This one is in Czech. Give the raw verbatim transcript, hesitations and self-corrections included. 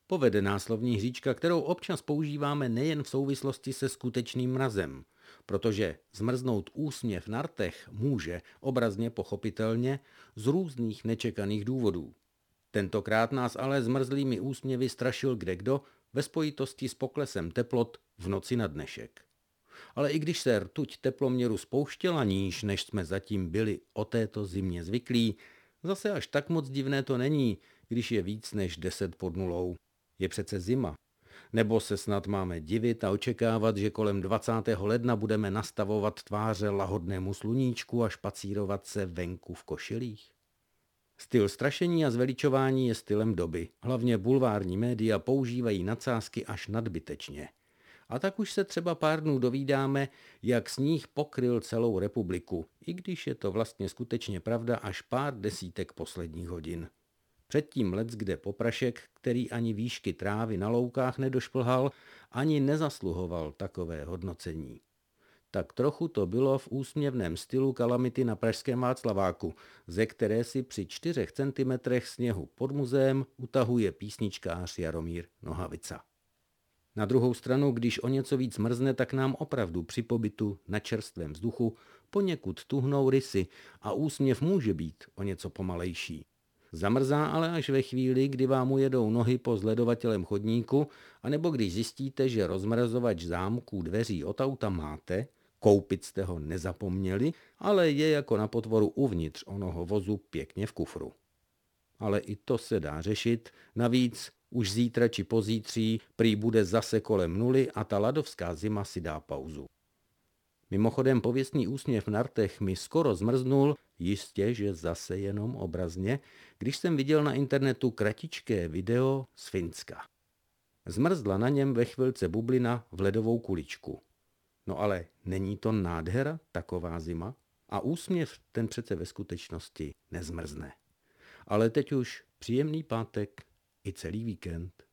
Povede nás slovní hříčka, kterou občas používáme nejen v souvislosti se skutečným mrazem, protože zmrznout úsměv na rtech může, obrazně pochopitelně, z různých nečekaných důvodů. Tentokrát nás ale zmrzlými úsměvy strašil kdekdo ve spojitosti s poklesem teplot v noci na dnešek. Ale i když se rtuť teploměru spouštěla níž, než jsme zatím byli o této zimě zvyklí, zase až tak moc divné to není, když je víc než deset pod nulou. Je přece zima. Nebo se snad máme divit a očekávat, že kolem dvacátého ledna budeme nastavovat tváře lahodnému sluníčku a špacírovat se venku v košilích? Styl strašení a zveličování je stylem doby. Hlavně bulvární média používají nadsázky až nadbytečně. A tak už se třeba pár dnů dovídáme, jak sníh pokryl celou republiku, i když je to vlastně skutečně pravda až pár desítek posledních hodin. Předtím leckde poprašek, který ani výšky trávy na loukách nedošplhal, ani nezasluhoval takové hodnocení. Tak trochu to bylo v úsměvném stylu kalamity na pražském Václaváku, ze které si při čtyřech centimetrech sněhu pod muzeem utahuje písničkář Jaromír Nohavica. Na druhou stranu, když o něco víc mrzne, tak nám opravdu při pobytu na čerstvém vzduchu poněkud tuhnou rysy a úsměv může být o něco pomalejší. Zamrzá ale až ve chvíli, kdy vám ujedou nohy po zledovatelem chodníku, anebo když zjistíte, že rozmrazovač zámků dveří od auta máte, koupit jste ho nezapomněli, ale je jako na potvoru uvnitř onoho vozu pěkně v kufru. Ale i to se dá řešit, navíc už zítra či pozítří prý bude zase kolem nuly a ta ladovská zima si dá pauzu. Mimochodem pověstný úsměv na rtech mi skoro zmrznul, jistě, že zase jenom obrazně, když jsem viděl na internetu kratičké video z Finska. Zmrzla na něm ve chvilce bublina v ledovou kuličku. No ale není to nádhera taková zima? A úsměv ten přece ve skutečnosti nezmrzne. Ale teď už příjemný pátek i celý víkend.